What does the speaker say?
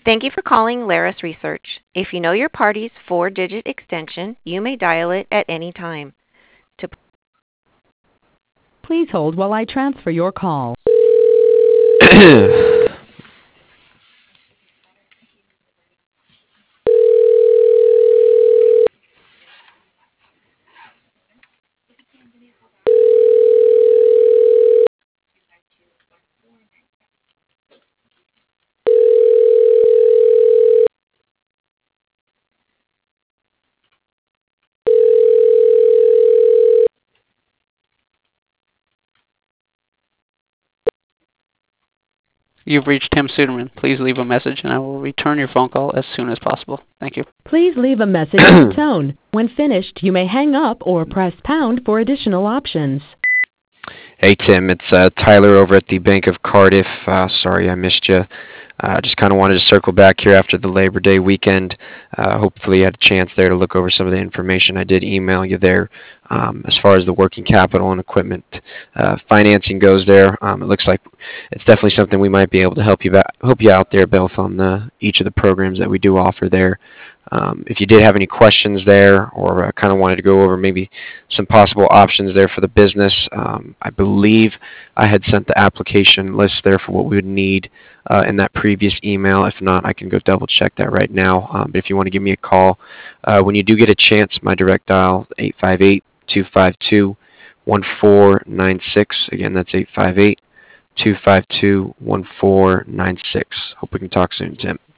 Thank you for calling Laris Research. If you know your party's four-digit extension, you may dial it at any time. To Please hold while I transfer your call. You've reached Tim Suderman. Please leave a message and I will return your phone call as soon as possible. Thank you. Please leave a message at the tone. When finished, you may hang up or press pound for additional options. Hey Tim, it's Tyler over at the Bank of Cardiff. Sorry I missed you. Just kind of wanted to circle back here after the Labor Day weekend. Hopefully you had a chance there to look over some of the information. I did email you there as far as the working capital and equipment financing goes there. It looks like it's definitely something we might be able to help you out there, both on each of the programs that we do offer there. If you did have any questions there or kind of wanted to go over maybe some possible options there for the business, I believe I had sent the application list there for what we would need in that previous email. If not, I can go double check that right now. But if you want to give me a call, when you do get a chance, my direct dial, 858-252-1496. Again, that's 858-252-1496. Hope we can talk soon, Tim.